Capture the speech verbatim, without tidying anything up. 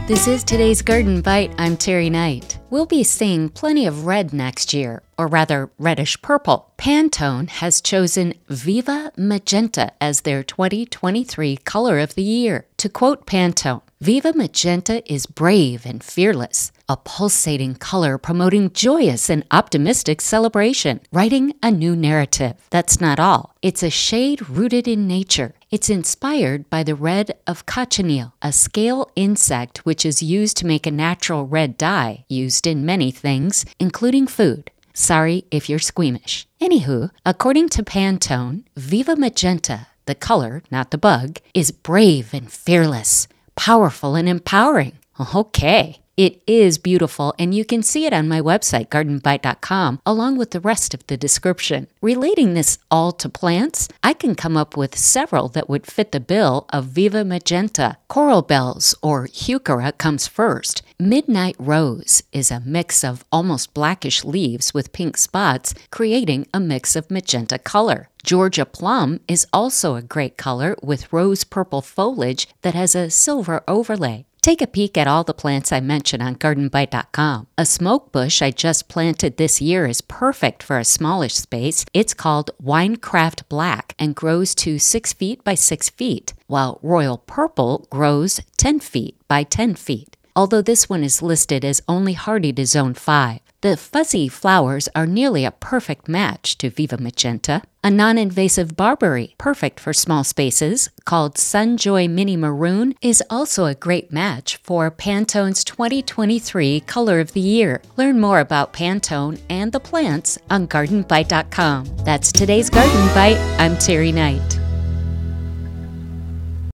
This is today's Garden Bite. I'm Terry Knight. We'll be seeing plenty of red next year, or rather reddish purple. Pantone has chosen Viva Magenta as their twenty twenty-three color of the year. To quote Pantone, Viva Magenta is brave and fearless, a pulsating color promoting joyous and optimistic celebration, writing a new narrative. That's not all. It's a shade rooted in nature. It's inspired by the red of cochineal, a scale insect which is used to make a natural red dye, used in many things, including food. Sorry if you're squeamish. Anywho, according to Pantone, Viva Magenta, the color, not the bug, is brave and fearless, powerful and empowering. Okay. It is beautiful, and you can see it on my website, garden bite dot com, along with the rest of the description. Relating this all to plants, I can come up with several that would fit the bill of Viva Magenta. Coral bells, or heuchera, comes first. Midnight rose is a mix of almost blackish leaves with pink spots, creating a mix of magenta color. Georgia plum is also a great color with rose purple foliage that has a silver overlay. Take a peek at all the plants I mentioned on garden bite dot com. A smoke bush I just planted this year is perfect for a smallish space. It's called Winecraft Black and grows to six feet by six feet, while Royal Purple grows ten feet by ten feet, although this one is listed as only hardy to zone five. The fuzzy flowers are nearly a perfect match to Viva Magenta. A non-invasive barberry, perfect for small spaces, called Sunjoy Mini Maroon, is also a great match for Pantone's twenty twenty-three Color of the Year. Learn more about Pantone and the plants on garden bite dot com. That's today's Garden Bite. I'm Terry Knight.